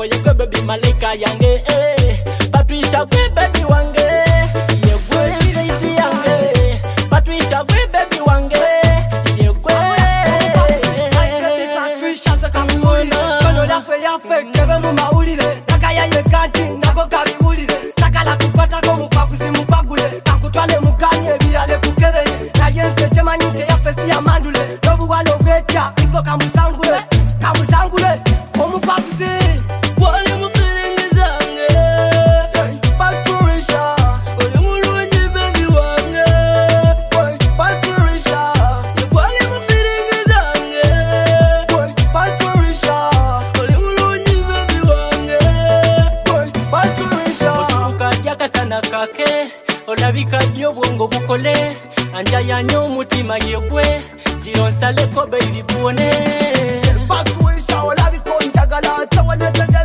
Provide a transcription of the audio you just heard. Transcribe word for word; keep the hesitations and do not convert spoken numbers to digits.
for your good baby Malika yange eh Patricia gwe baby wange ye gwe lazy yange Patricia gwe baby wange ye gwe Patricia sakamuli kono la fe ya fe kebe mu maulire nakaya ye kanti nako kabulire takala kupata ko mupakuzi mupagule kakutwale mukanye birale kukere na yense chemanyite ya fesi ya mandule nobu walo beta iko kamusangule kamusangule omupakuzi wale mu feelings zange Patricia ole mulungi baby wange Patricia wale mu feelings zange Patricia ole mulungi baby wange Patricia Osuka kasana kake olabika dio bwongo bukole anja yanyo mutima yegwe jironsa leko baby buone Patricia olabika njagala tawone